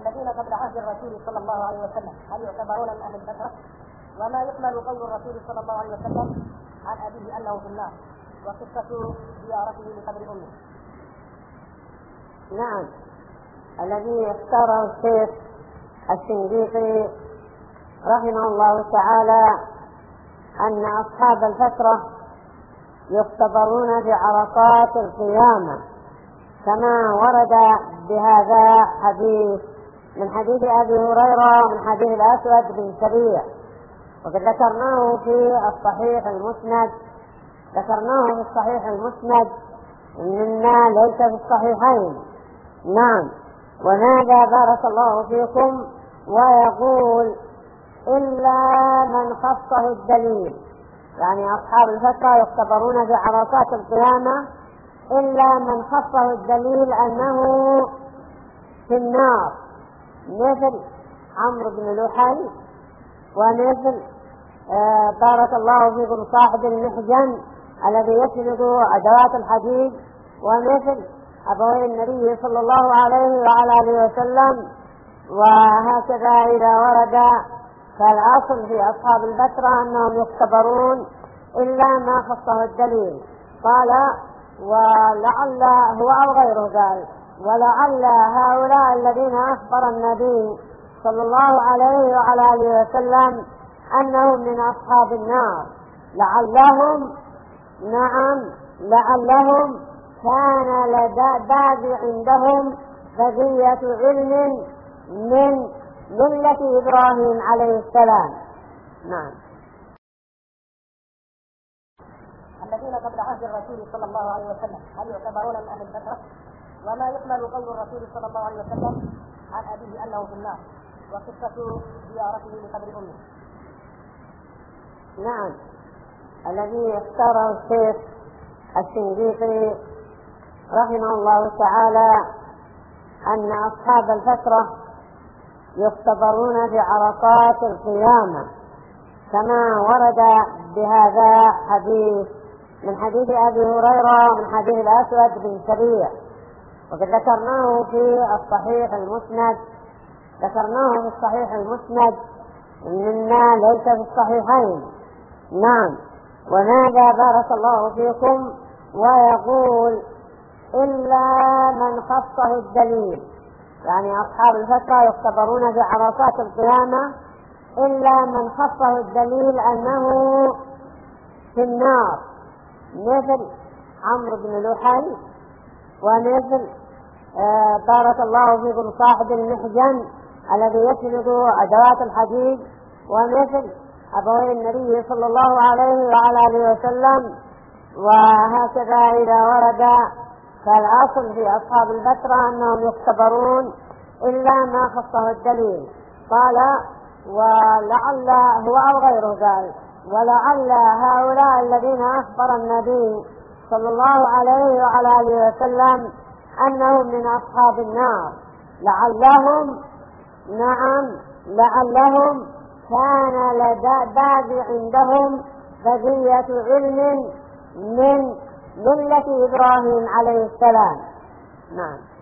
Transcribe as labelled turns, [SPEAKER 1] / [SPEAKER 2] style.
[SPEAKER 1] الذين قبل عهد الرسول صلى الله عليه وسلم هل يعتبرون من أهل الفترة؟ وما يحمل قول الرسول صلى الله عليه وسلم عن أبيه أنه في النار وقصة زيارته لقبر أمه؟
[SPEAKER 2] نعم، الذي اختاره الشيخ الشنقيطي رحمه الله تعالى أن أصحاب الفترة يختبرون بعرصات القيامة، كما ورد بهذا حديث من حديث أبي هريرة ومن حديث الأسود بن سريع، وقد ذكرناه في الصحيح المسند مما ليس في الصحيحين. نعم، وهذا بارك الله فيكم ويقول إلا من خصه الدليل، يعني أصحاب الفترة يختبرون بعرصات القيامة إلا من خصه الدليل أنه في النار، مثل عمرو بن لحي، ومثل بارك الله فيكم صاحب المحجن الذي يسند أدوات الحديد، ومثل أبوي النبي صلى الله عليه وعلى آله وسلم. وهكذا إذا ورد، فالأصل في أصحاب الفترة أنهم يختبرون إلا ما خصه الدليل. قال ولعل هو أو غيره، قال ولعل هؤلاء الذين أخبر النبي صلى الله عليه وعلى آله وسلم أنهم من أصحاب النار لعلهم كان لدى عندهم بقية علم من ملة إبراهيم عليه السلام. نعم.
[SPEAKER 1] الذين قبل عهد الرسول صلى الله عليه وسلم هل يعتبرون من أهل الفترة؟ وما يحمل قول الرسول صلى الله عليه وسلم عن أبيه أنه في النار وقصة زيارته لقبر أمه؟
[SPEAKER 2] نعم، الذي اختاره الشيخ الشنقيطي رحمه الله تعالى أن أصحاب الفترة يختبرون بعرصات القيامة، كما ورد بهذا حديث من حديث أبي هريرة ومن حديث الأسود بن سريع، وقد ذكرناه في الصحيح المسند مما ليس في الصحيحين. نعم، وهذا بارك الله فيكم ويقول إلا من خصه الدليل، يعني أصحاب الفترة يختبرون بعرصات القيامة إلا من خصه الدليل أنه في النار، مثل عمرو بن لحي، ومثل بارك الله فيكم صاحب المحجن الذي يسند أدوات الحديد، ومثل أبوي النبي صلى الله عليه وعلى آله وسلم. وهكذا إذا ورد، فالأصل في أصحاب الفترة أنهم يختبرون إلا ما خصه الدليل. قال ولعل هو أو غيره، قال ولعل هؤلاء الذين أخبر النبي صلى الله عليه وعلى آله وسلم أنهم من أصحاب النار لعلهم كان لدى عندهم بقية علم من ملة إبراهيم عليه السلام. نعم.